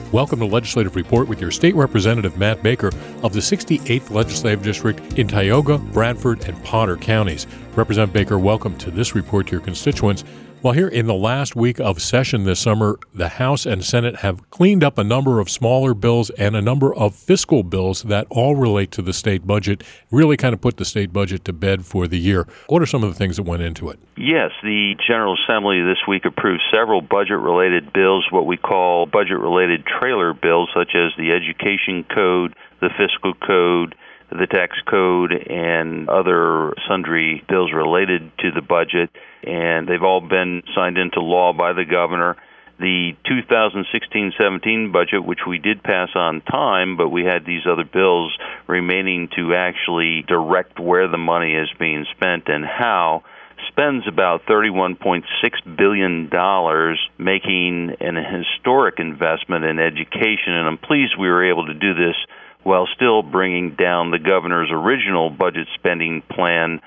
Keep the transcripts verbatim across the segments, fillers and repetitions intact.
Welcome to Legislative Report with your State Representative Matt Baker of the sixty-eighth Legislative District in Tioga, Bradford, and Potter counties. Representative Baker, welcome to this report to your constituents. Well, here in the last week of session this summer, the House and Senate have cleaned up a number of smaller bills and a number of fiscal bills that all relate to the state budget, really kind of put the state budget to bed for the year. What are some of the things that went into it? Yes, the General Assembly this week approved several budget-related bills, what we call budget-related trailer bills, such as the Education Code, the Fiscal Code, the Tax Code, and other sundry bills related to the budget, and they've all been signed into law by the governor. The two thousand sixteen seventeen budget, which we did pass on time, but we had these other bills remaining to actually direct where the money is being spent and how, spends about thirty-one point six billion dollars, making an historic investment in education, and I'm pleased we were able to do this while still bringing down the governor's original budget spending plan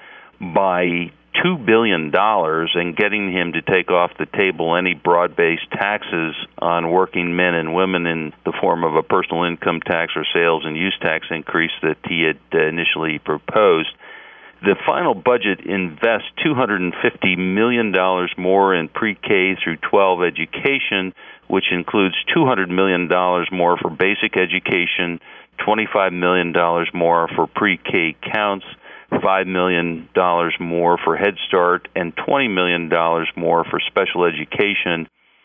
by two billion dollars and getting him to take off the table any broad-based taxes on working men and women in the form of a personal income tax or sales and use tax increase that he had initially proposed. The final budget invests two hundred fifty million dollars more in pre-K through twelve education, which includes two hundred million dollars more for basic education, twenty-five million dollars more for pre-K counts, five million dollars more for Head Start, and twenty million dollars more for special education.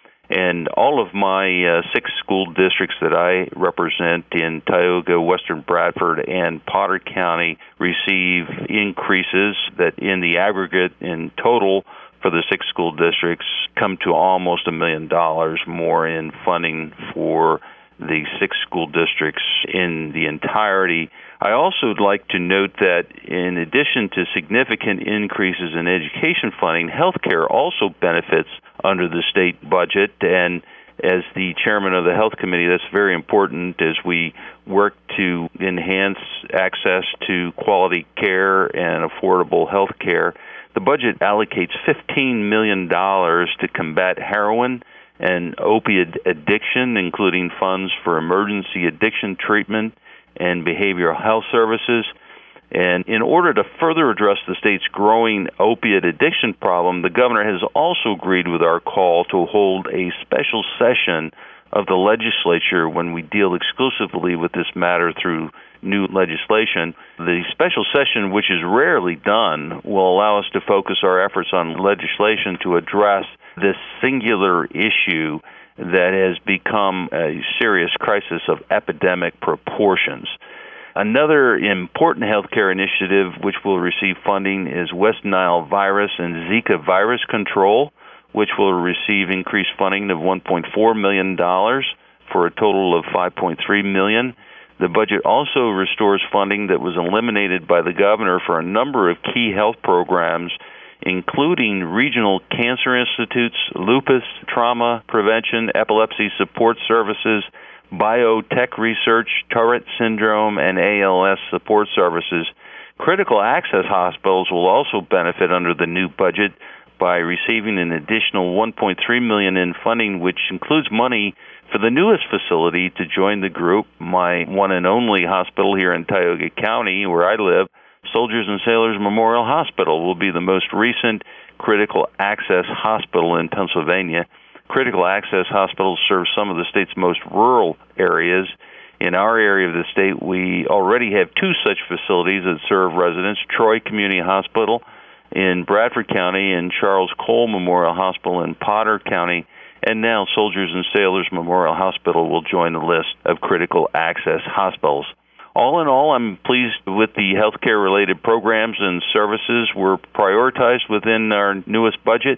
And all of my uh, six school districts that I represent in Tioga, Western Bradford, and Potter County receive increases that in the aggregate in total for the six school districts come to almost a million dollars more in funding for the six school districts in the entirety. I also would like to note that in addition to significant increases in education funding, healthcare also benefits under the state budget, and as the chairman of the Health Committee, that's very important as we work to enhance access to quality care and affordable health care. The budget allocates fifteen million dollars to combat heroin and opiate addiction, including funds for emergency addiction treatment and behavioral health services. And in order to further address the state's growing opiate addiction problem, the governor has also agreed with our call to hold a special session of the legislature when we deal exclusively with this matter through new legislation. The special session, which is rarely done, will allow us to focus our efforts on legislation to address this singular issue that has become a serious crisis of epidemic proportions. Another important healthcare initiative which will receive funding is West Nile virus and Zika virus control, which will receive increased funding of one point four million dollars for a total of five point three million dollars. The budget also restores funding that was eliminated by the governor for a number of key health programs, including regional cancer institutes, lupus, trauma prevention, epilepsy support services, biotech research, Tourette syndrome, and A L S support services. Critical access hospitals will also benefit under the new budget by receiving an additional one point three million dollars in funding, which includes money for the newest facility to join the group, my one and only hospital here in Tioga County, where I live. Soldiers and Sailors Memorial Hospital will be the most recent critical access hospital in Pennsylvania. Critical access hospitals serve some of the state's most rural areas. In our area of the state, we already have two such facilities that serve residents, Troy Community Hospital in Bradford County and Charles Cole Memorial Hospital in Potter County. And now Soldiers and Sailors Memorial Hospital will join the list of critical access hospitals. All in all, I'm pleased with the healthcare-related programs and services were prioritized within our newest budget,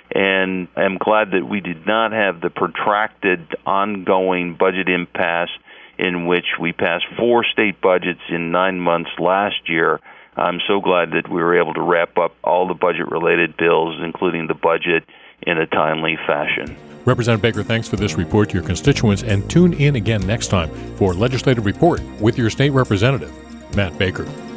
and I'm glad that we did not have the protracted, ongoing budget impasse in which we passed four state budgets in nine months last year. I'm so glad that we were able to wrap up all the budget-related bills, including the budget, in a timely fashion. Representative Baker, thanks for this report to your constituents, and tune in again next time for Legislative Report with your state representative, Matt Baker.